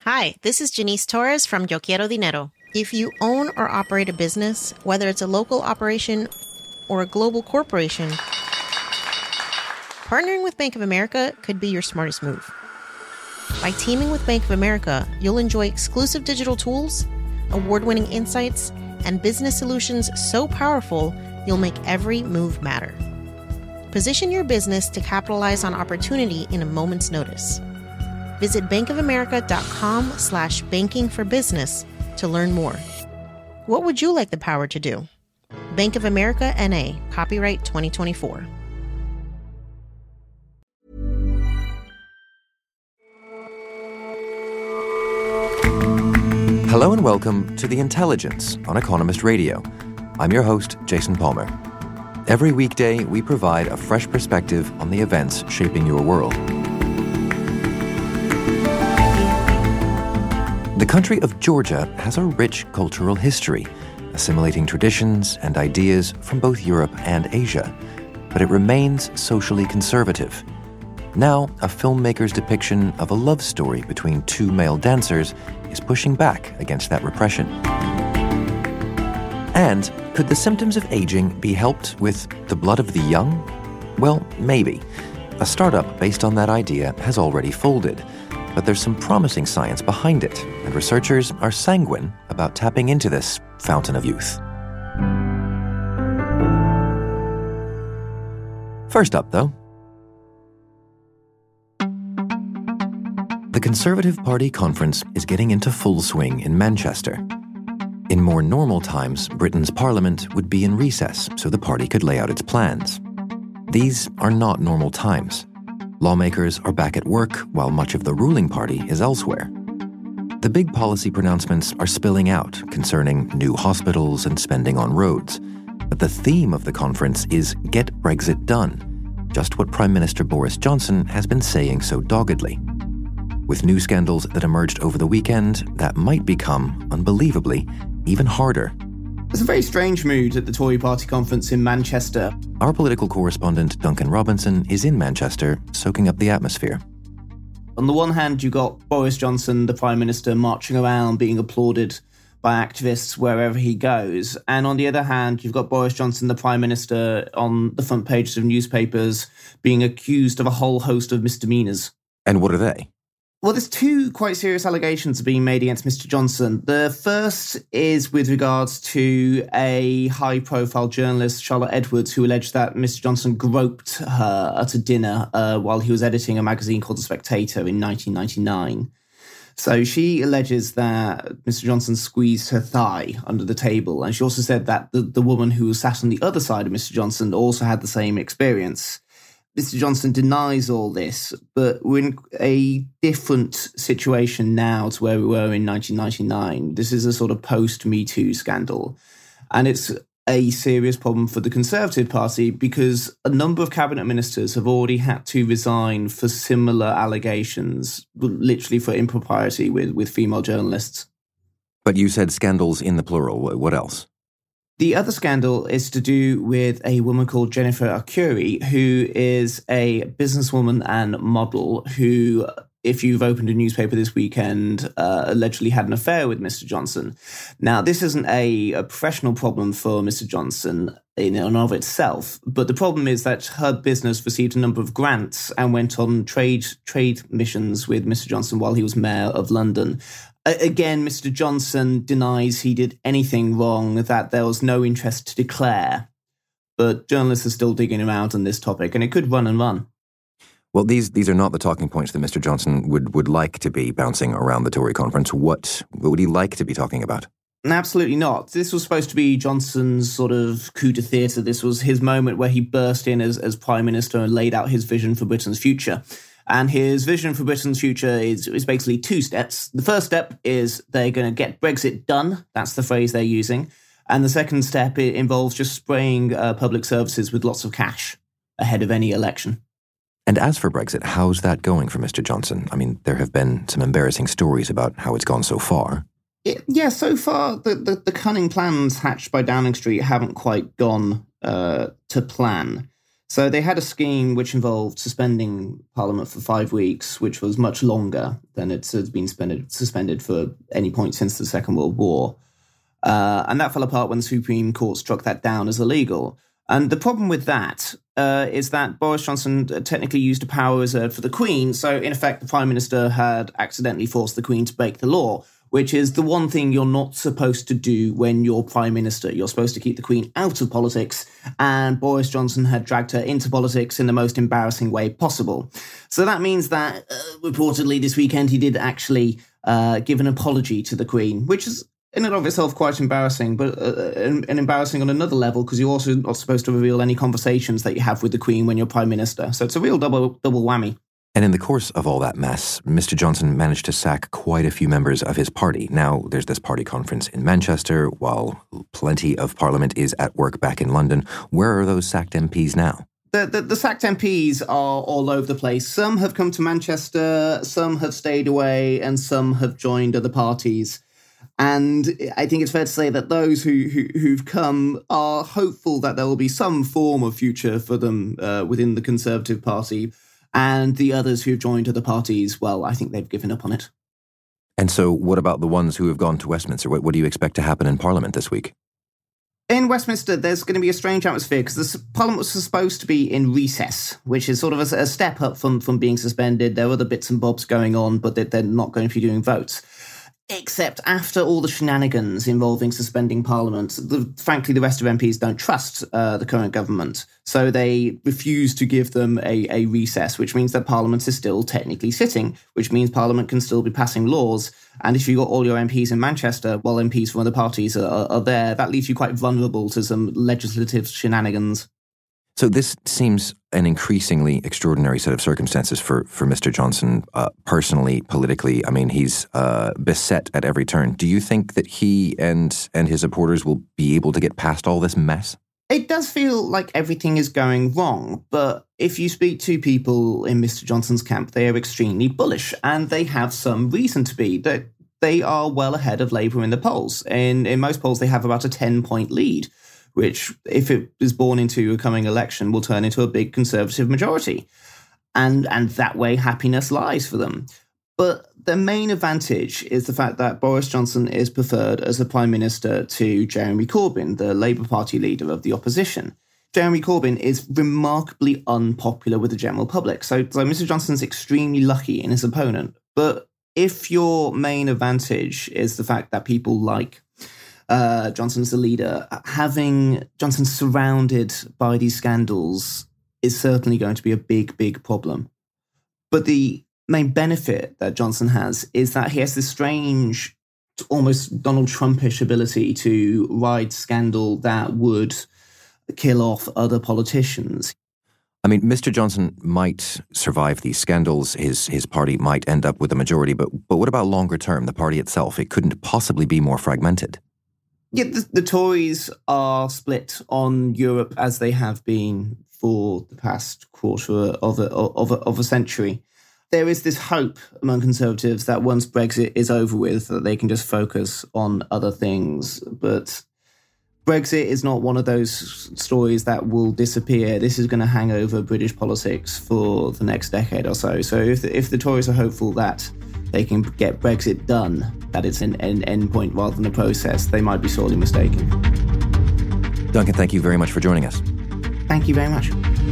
Hi, this is Janice Torres from Yo Quiero Dinero. If you own or operate a business, whether it's a local operation or a global corporation, partnering with Bank of America could be your smartest move. By teaming with Bank of America, you'll enjoy exclusive digital tools, award-winning insights, and business solutions so powerful, you'll make every move matter. Position your business to capitalize on opportunity in a moment's notice. Visit bankofamerica.com/bankingforbusiness to learn more. What would you like the power to do? Bank of America N.A., copyright 2024. Hello and welcome to The Intelligence on Economist Radio. I'm your host, Jason Palmer. Every weekday, we provide a fresh perspective on the events shaping your world. The country of Georgia has a rich cultural history, assimilating traditions and ideas from both Europe and Asia, but it remains socially conservative. Now, a filmmaker's depiction of a love story between two male dancers is pushing back against that repression. And could the symptoms of aging be helped with the blood of the young? Well, maybe. A startup based on that idea has already folded, but there's some promising science behind it, and researchers are sanguine about tapping into this fountain of youth. First up, though, the Conservative Party conference is getting into full swing in Manchester. In more normal times, Britain's parliament would be in recess so the party could lay out its plans. These are not normal times. Lawmakers are back at work while much of the ruling party is elsewhere. The big policy pronouncements are spilling out concerning new hospitals and spending on roads. But the theme of the conference is Get Brexit Done, just what Prime Minister Boris Johnson has been saying so doggedly. With new scandals that emerged over the weekend, that might become, unbelievably, even harder. There's a very strange mood at the Tory party conference in Manchester. Our political correspondent, Duncan Robinson, is in Manchester, soaking up the atmosphere. On the one hand, you got Boris Johnson, the Prime Minister, marching around being applauded by activists wherever he goes. And on the other hand, you've got Boris Johnson, the Prime Minister, on the front pages of newspapers being accused of a whole host of misdemeanours. And what are they? Well, there's two quite serious allegations being made against Mr. Johnson. The first is with regards to a high-profile journalist, Charlotte Edwards, who alleged that Mr. Johnson groped her at a dinner while he was editing a magazine called The Spectator in 1999. So she alleges that Mr. Johnson squeezed her thigh under the table. And she also said that the woman who was sat on the other side of Mr. Johnson also had the same experience. Mr. Johnson denies all this, but we're in a different situation now to where we were in 1999. This is a sort of post-Me Too scandal. And it's a serious problem for the Conservative Party because a number of cabinet ministers have already had to resign for similar allegations, literally for impropriety with female journalists. But you said scandals in the plural. What else? The other scandal is to do with a woman called Jennifer Arcuri, who is a businesswoman and model who, if you've opened a newspaper this weekend, allegedly had an affair with Mr. Johnson. Now, this isn't a professional problem for Mr. Johnson in and of itself, but the problem is that her business received a number of grants and went on trade missions with Mr. Johnson while he was mayor of London. Again, Mr. Johnson denies he did anything wrong, that there was no interest to declare. But journalists are still digging around on this topic, and it could run and run. Well, these are not the talking points that Mr. Johnson would like to be bouncing around the Tory conference. What would he like to be talking about? Absolutely not. This was supposed to be Johnson's sort of coup de theatre. This was his moment where he burst in as Prime Minister and laid out his vision for Britain's future. And his vision for Britain's future is basically two steps. The first step is they're going to get Brexit done. That's the phrase they're using. And the second step involves just spraying public services with lots of cash ahead of any election. And as for Brexit, how's that going for Mr. Johnson? I mean, there have been some embarrassing stories about how it's gone so far. Yeah, so far, the cunning plans hatched by Downing Street haven't quite gone to plan. So they had a scheme which involved suspending Parliament for 5 weeks, which was much longer than it has been suspended for any point since the Second World War. And that fell apart when the Supreme Court struck that down as illegal. And the problem with that is that Boris Johnson technically used a power reserved for the Queen. So, in effect, the Prime Minister had accidentally forced the Queen to break the law, which is the one thing you're not supposed to do when you're Prime Minister. You're supposed to keep the Queen out of politics, and Boris Johnson had dragged her into politics in the most embarrassing way possible. So that means that, reportedly this weekend, he did actually give an apology to the Queen, which is in and of itself quite embarrassing, but and embarrassing on another level, because you're also not supposed to reveal any conversations that you have with the Queen when you're Prime Minister. So it's a real double whammy. And in the course of all that mess, Mr. Johnson managed to sack quite a few members of his party. Now, there's this party conference in Manchester, while plenty of Parliament is at work back in London. Where are those sacked MPs now? The sacked MPs are all over the place. Some have come to Manchester, some have stayed away, and some have joined other parties. And I think it's fair to say that those who've come are hopeful that there will be some form of future for them within the Conservative Party. And the others who've joined other parties, well, I think they've given up on it. And so what about the ones who have gone to Westminster? What do you expect to happen in Parliament this week? In Westminster, there's going to be a strange atmosphere because the Parliament was supposed to be in recess, which is sort of a step up from being suspended. There are other bits and bobs going on, but they're not going to be doing votes. Except after all the shenanigans involving suspending Parliament, frankly, the rest of MPs don't trust the current government. So they refuse to give them a recess, which means that Parliament is still technically sitting, which means Parliament can still be passing laws. And if you've got all your MPs in Manchester, while MPs from other parties are there, that leaves you quite vulnerable to some legislative shenanigans. So this seems an increasingly extraordinary set of circumstances for Mr. Johnson, personally, politically. I mean, he's beset at every turn. Do you think that he and his supporters will be able to get past all this mess? It does feel like everything is going wrong, but if you speak to people in Mr. Johnson's camp, they are extremely bullish, and they have some reason to be. That they are well ahead of Labour in the polls. In most polls, they have about a 10-point lead, which, if it is born into a coming election, will turn into a big Conservative majority. And that way, happiness lies for them. But the main advantage is the fact that Boris Johnson is preferred as a Prime Minister to Jeremy Corbyn, the Labour Party leader of the opposition. Jeremy Corbyn is remarkably unpopular with the general public, so Mr. Johnson's extremely lucky in his opponent. But if your main advantage is the fact that people like Johnson as the leader, having Johnson surrounded by these scandals is certainly going to be a big, big problem. But the main benefit that Johnson has is that he has this strange, almost Donald Trumpish ability to ride scandal that would kill off other politicians. I mean, Mr. Johnson might survive these scandals. His party might end up with a majority. But what about longer term, the party itself? It couldn't possibly be more fragmented. Yeah, the Tories are split on Europe as they have been for the past quarter of a century. There is this hope among Conservatives that once Brexit is over with, that they can just focus on other things. But Brexit is not one of those stories that will disappear. This is going to hang over British politics for the next decade or so. So if the Tories are hopeful that they can get Brexit done, that it's an end point rather than a process, they might be sorely mistaken. Duncan, thank you very much for joining us. Thank you very much.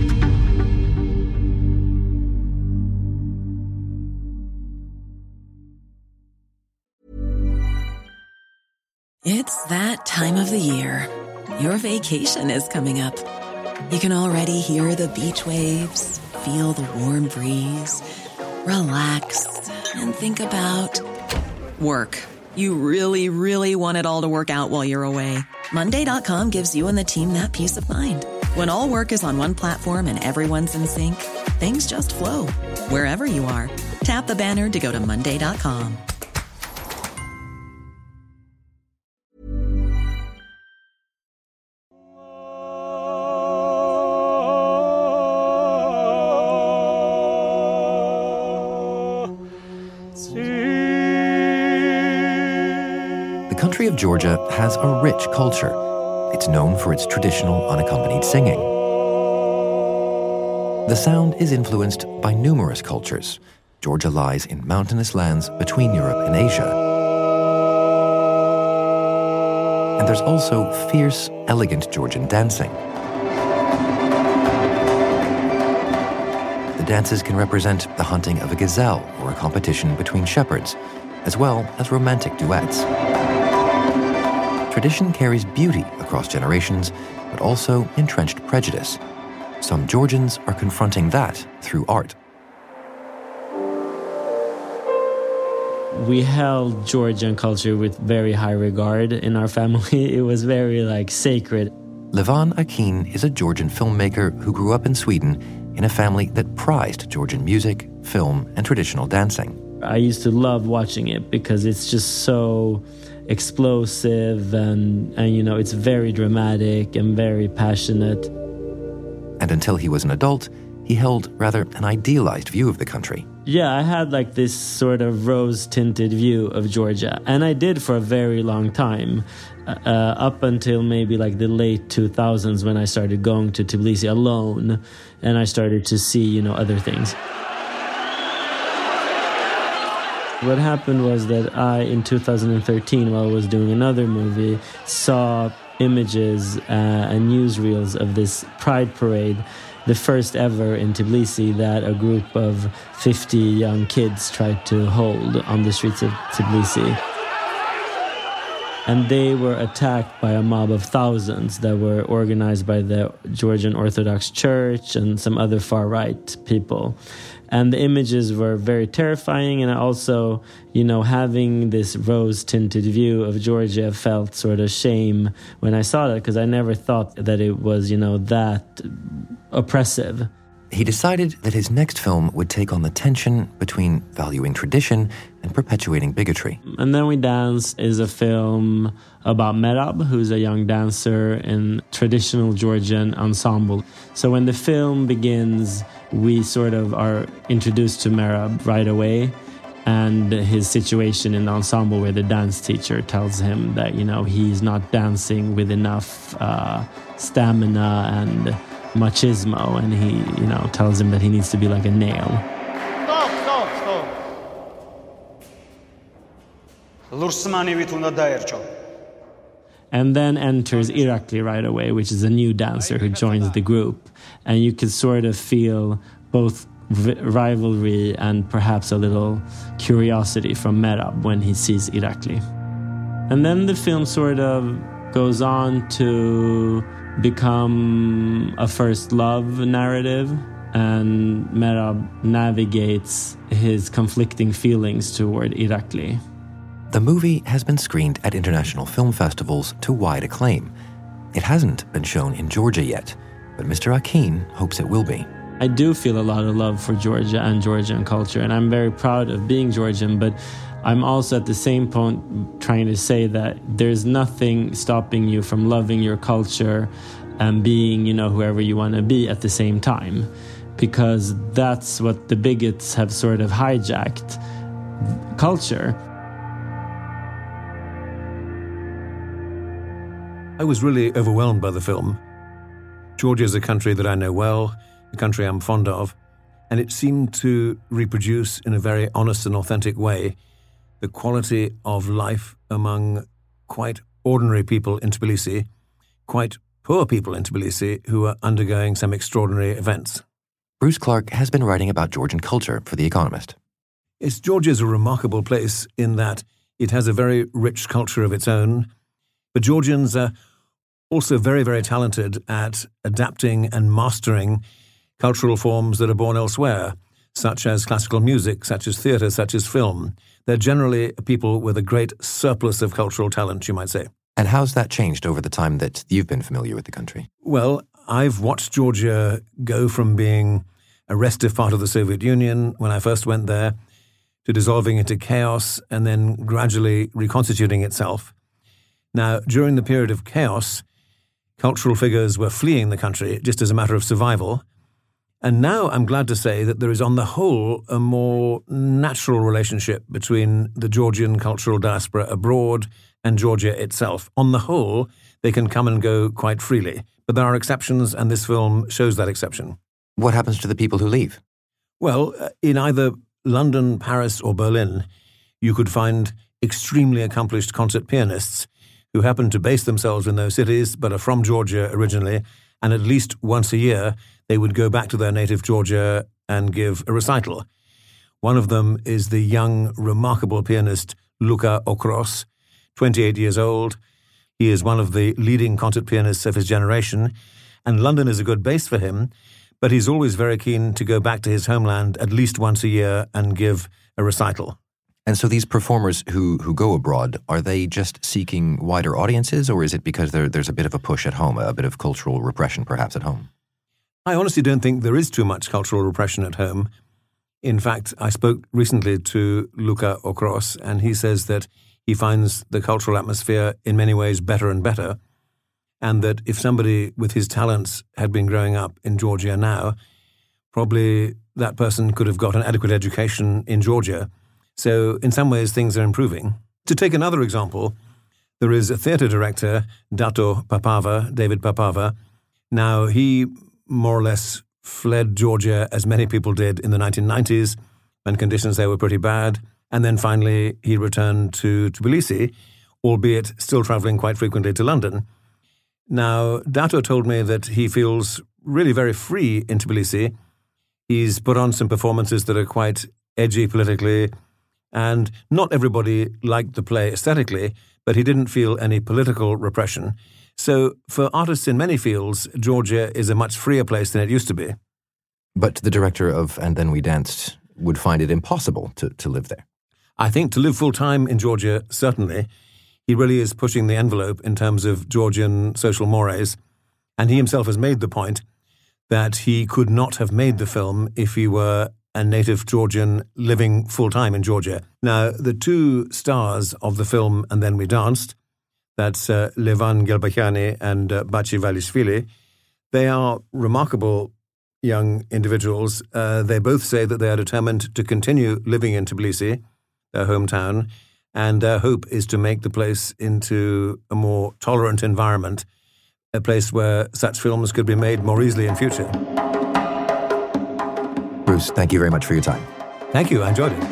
It's that time of the year. Your vacation is coming up. You can already hear the beach waves, feel the warm breeze, relax, and think about work. You really, really want it all to work out while you're away. Monday.com gives you and the team that peace of mind. When all work is on one platform and everyone's in sync, things just flow. Wherever you are, tap the banner to go to Monday.com. The country of Georgia has a rich culture. It's known for its traditional unaccompanied singing. The sound is influenced by numerous cultures. Georgia lies in mountainous lands between Europe and Asia. And there's also fierce, elegant Georgian dancing. The dances can represent the hunting of a gazelle or a competition between shepherds, as well as romantic duets. Tradition carries beauty across generations, but also entrenched prejudice. Some Georgians are confronting that through art. We held Georgian culture with very high regard in our family. It was very sacred. Levan Akin is a Georgian filmmaker who grew up in Sweden in a family that prized Georgian music, film, and traditional dancing. I used to love watching it because it's just so explosive and it's very dramatic and very passionate. And until he was an adult, he held rather an idealized view of the country. Yeah, I had this sort of rose-tinted view of Georgia. And I did for a very long time, up until maybe the late 2000s when I started going to Tbilisi alone and I started to see, other things. What happened was that I, in 2013, while I was doing another movie, saw images and newsreels of this Pride Parade, the first ever in Tbilisi, that a group of 50 young kids tried to hold on the streets of Tbilisi. And they were attacked by a mob of thousands that were organized by the Georgian Orthodox Church and some other far-right people. And the images were very terrifying, and I also, having this rose-tinted view of Georgia, felt sort of shame when I saw that, because I never thought that it was, that oppressive. He decided that his next film would take on the tension between valuing tradition and perpetuating bigotry. And Then We Dance is a film about Merab, who's a young dancer in traditional Georgian ensemble. So when the film begins, we sort of are introduced to Merab right away, and his situation in the ensemble where the dance teacher tells him that, he's not dancing with enough stamina and machismo, and he, tells him that he needs to be like a nail. Stop! And then enters Irakli right away, which is a new dancer who joins the group. And you could sort of feel both rivalry and perhaps a little curiosity from Merab when he sees Irakli. And then the film sort of goes on to become a first love narrative, and Merab navigates his conflicting feelings toward Irakli. The movie has been screened at international film festivals to wide acclaim. It hasn't been shown in Georgia yet, but Mr. Akin hopes it will be. I do feel a lot of love for Georgia and Georgian culture, and I'm very proud of being Georgian, but I'm also at the same point trying to say that there's nothing stopping you from loving your culture and being, whoever you want to be at the same time, because that's what the bigots have sort of hijacked culture. I was really overwhelmed by the film. Georgia is a country that I know well, a country I'm fond of, and it seemed to reproduce in a very honest and authentic way the quality of life among quite ordinary people in Tbilisi, quite poor people in Tbilisi who are undergoing some extraordinary events. Bruce Clark has been writing about Georgian culture for The Economist. Georgia is a remarkable place in that it has a very rich culture of its own, but Georgians are also very, very talented at adapting and mastering cultural forms that are born elsewhere, such as classical music, such as theatre, such as film. They're generally people with a great surplus of cultural talent, you might say. And how's that changed over the time that you've been familiar with the country? Well, I've watched Georgia go from being a restive part of the Soviet Union when I first went there to dissolving into chaos and then gradually reconstituting itself. Now, during the period of chaos, cultural figures were fleeing the country just as a matter of survival. And now I'm glad to say that there is, on the whole, a more natural relationship between the Georgian cultural diaspora abroad and Georgia itself. On the whole, they can come and go quite freely. But there are exceptions, and this film shows that exception. What happens to the people who leave? Well, in either London, Paris, or Berlin, you could find extremely accomplished concert pianists who happen to base themselves in those cities but are from Georgia originally, and at least once a year they would go back to their native Georgia and give a recital. One of them is the young, remarkable pianist Luca Okros, 28 years old. He is one of the leading concert pianists of his generation, and London is a good base for him, but he's always very keen to go back to his homeland at least once a year and give a recital. And so these performers who go abroad, are they just seeking wider audiences, or is it because there's a bit of a push at home, a bit of cultural repression perhaps at home? I honestly don't think there is too much cultural repression at home. In fact, I spoke recently to Luca Okros, and he says that he finds the cultural atmosphere in many ways better and better, and that if somebody with his talents had been growing up in Georgia now, probably that person could have got an adequate education in Georgia. So in some ways, things are improving. To take another example, there is a theatre director, Dato Papava, David Papava. Now, he more or less fled Georgia, as many people did in the 1990s, when conditions there were pretty bad. And then finally, he returned to Tbilisi, albeit still travelling quite frequently to London. Now, Dato told me that he feels really very free in Tbilisi. He's put on some performances that are quite edgy politically, and not everybody liked the play aesthetically, but he didn't feel any political repression. So for artists in many fields, Georgia is a much freer place than it used to be. But the director of And Then We Danced would find it impossible to live there. I think to live full-time in Georgia, certainly. He really is pushing the envelope in terms of Georgian social mores, and he himself has made the point that he could not have made the film if he were a native Georgian living full-time in Georgia. Now, the two stars of the film And Then We Danced, that's Levan Gelbakiani and Bachi Valishvili, they are remarkable young individuals. They both say that they are determined to continue living in Tbilisi, their hometown, and their hope is to make the place into a more tolerant environment, a place where such films could be made more easily in future. Bruce, thank you very much for your time. Thank you. I enjoyed it.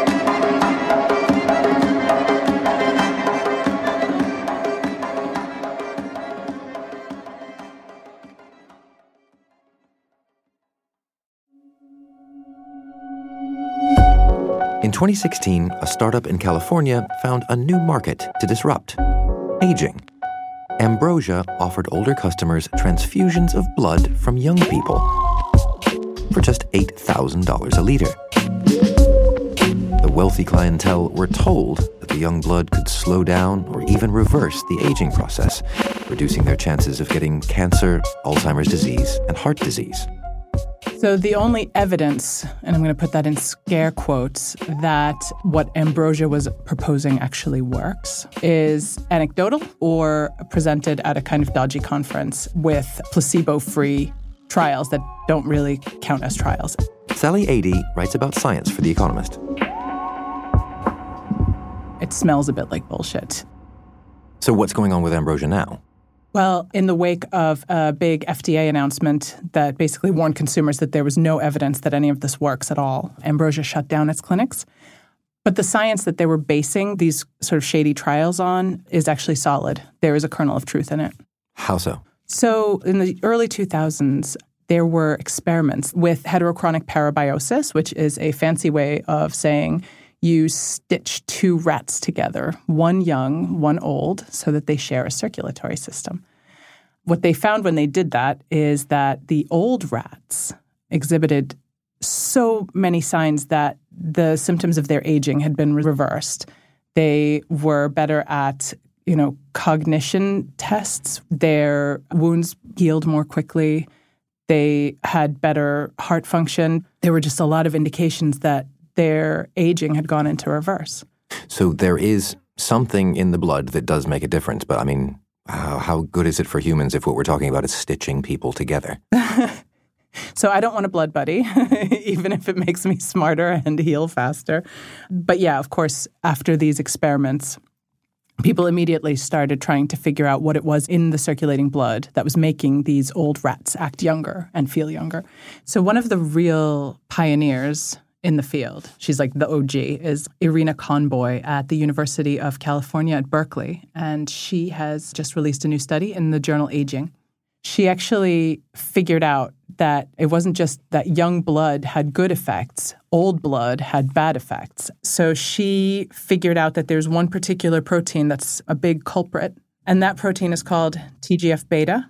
In 2016, a startup in California found a new market to disrupt: aging. Ambrosia offered older customers transfusions of blood from young people for just $8,000 a liter. The wealthy clientele were told that the young blood could slow down or even reverse the aging process, reducing their chances of getting cancer, Alzheimer's disease, and heart disease. So the only evidence, and I'm going to put that in scare quotes, that what Ambrosia was proposing actually works is anecdotal or presented at a kind of dodgy conference with placebo-free trials that don't really count as trials. Sally Adee writes about science for The Economist. It smells a bit like bullshit. So what's going on with Ambrosia now? Well, in the wake of a big FDA announcement that basically warned consumers that there was no evidence that any of this works at all, Ambrosia shut down its clinics. But the science that they were basing these sort of shady trials on is actually solid. There is a kernel of truth in it. How so? So in the early 2000s, there were experiments with heterochronic parabiosis, which is a fancy way of saying you stitch two rats together, one young, one old, so that they share a circulatory system. What they found when they did that is that the old rats exhibited so many signs that the symptoms of their aging had been reversed. They were better at, cognition tests. Their wounds healed more quickly. They had better heart function. There were just a lot of indications that their aging had gone into reverse. So there is something in the blood that does make a difference, but how good is it for humans if what we're talking about is stitching people together? So I don't want a blood buddy, even if it makes me smarter and heal faster. But yeah, of course, after these experiments, people immediately started trying to figure out what it was in the circulating blood that was making these old rats act younger and feel younger. So one of the real pioneers in the field, she's like the OG, is Irina Conboy at the University of California at Berkeley. And she has just released a new study in the journal Aging. She actually figured out that it wasn't just that young blood had good effects, old blood had bad effects. So she figured out that there's one particular protein that's a big culprit, and that protein is called TGF-beta.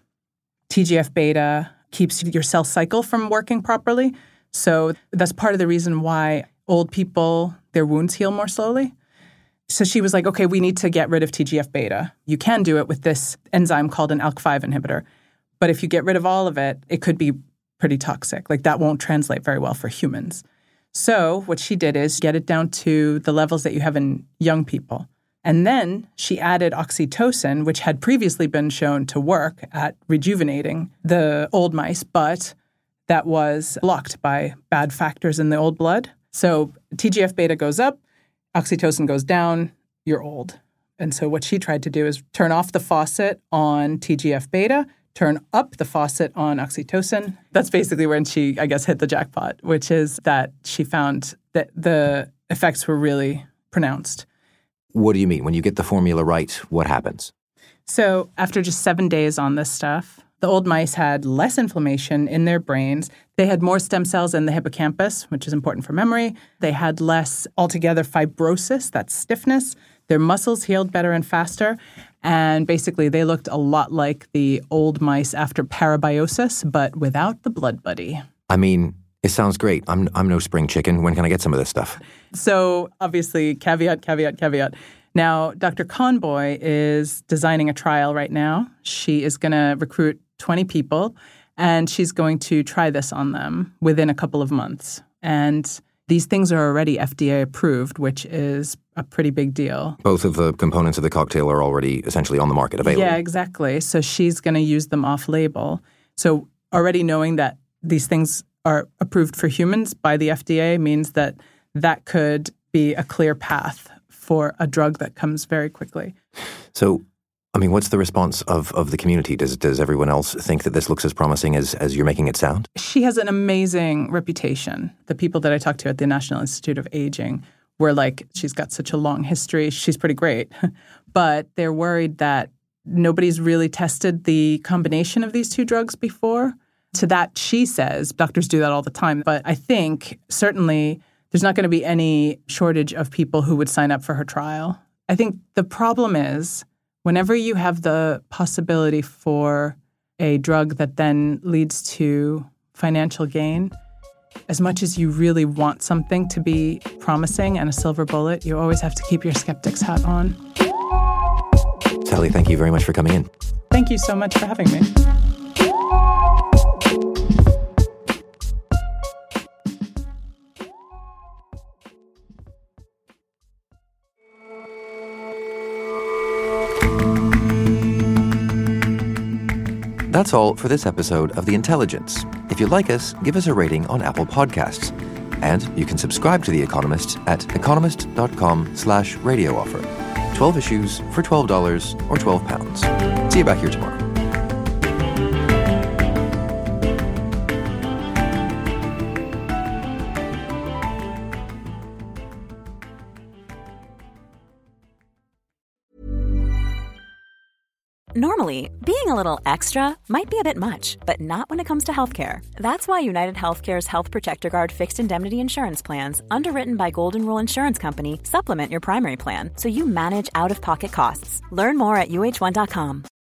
TGF-beta keeps your cell cycle from working properly. So that's part of the reason why old people, their wounds heal more slowly. So she was like, okay, we need to get rid of TGF-beta. You can do it with this enzyme called an ALK5 inhibitor. But if you get rid of all of it, it could be pretty toxic. Like that won't translate very well for humans. So what she did is get it down to the levels that you have in young people. And then she added oxytocin, which had previously been shown to work at rejuvenating the old mice, but that was blocked by bad factors in the old blood. So TGF-beta goes up, oxytocin goes down, you're old. And so what she tried to do is turn off the faucet on TGF-beta, turn up the faucet on oxytocin. That's basically when she, I guess, hit the jackpot, which is that she found that the effects were really pronounced. What do you mean? When you get the formula right, what happens? So after just 7 days on this stuff, the old mice had less inflammation in their brains. They had more stem cells in the hippocampus, which is important for memory. They had less altogether fibrosis, that's stiffness. Their muscles healed better and faster. And basically, they looked a lot like the old mice after parabiosis, but without the blood buddy. I mean, it sounds great. I'm no spring chicken. When can I get some of this stuff? So obviously, caveat. Now, Dr. Conboy is designing a trial right now. She is going to recruit 20 people, and she's going to try this on them within a couple of months. And these things are already FDA approved, which is a pretty big deal. Both of the components of the cocktail are already essentially on the market, available. Yeah, exactly. So she's going to use them off-label. So already knowing that these things are approved for humans by the FDA means that that could be a clear path for a drug that comes very quickly. So, I mean, what's the response of the community? Does everyone else think that this looks as promising as you're making it sound? She has an amazing reputation. The people that I talked to at the National Institute of Aging were like, she's got such a long history. She's pretty great. But they're worried that nobody's really tested the combination of these two drugs before. To that, she says, doctors do that all the time. But I think certainly there's not going to be any shortage of people who would sign up for her trial. I think the problem is whenever you have the possibility for a drug that then leads to financial gain, as much as you really want something to be promising and a silver bullet, you always have to keep your skeptic's hat on. Sally, thank you very much for coming in. Thank you so much for having me. That's all for this episode of The Intelligence. If you like us, give us a rating on Apple Podcasts. And you can subscribe to The Economist at economist.com/radio offer. 12 issues for $12 or £12. See you back here tomorrow. Normally, being a little extra might be a bit much, but not when it comes to healthcare. That's why United Healthcare's Health Protector Guard fixed indemnity insurance plans, underwritten by Golden Rule Insurance Company, supplement your primary plan so you manage out-of-pocket costs. Learn more at UH1.com.